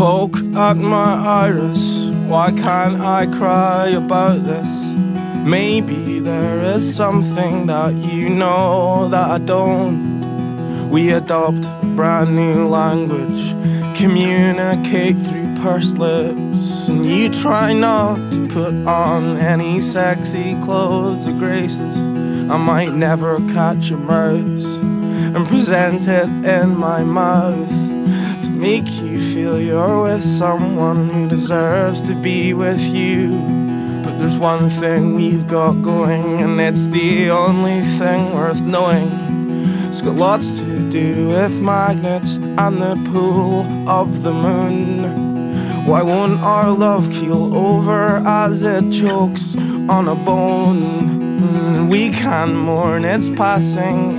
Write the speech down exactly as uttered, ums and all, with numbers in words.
Poke at my iris, why can't I cry about this? Maybe there is something that you know that I don't. We adopt a brand new language, communicate through pursed lips, and you try not to put on any sexy clothes or graces. I might never catch a mouse and present it in my mouth to make you feel you're with someone who deserves to be with you. But there's one thing we've got going, and it's the only thing worth knowing. It's got lots to do with magnets and the pull of the moon. Why won't our love keel over as it chokes on a bone? We can mourn its passing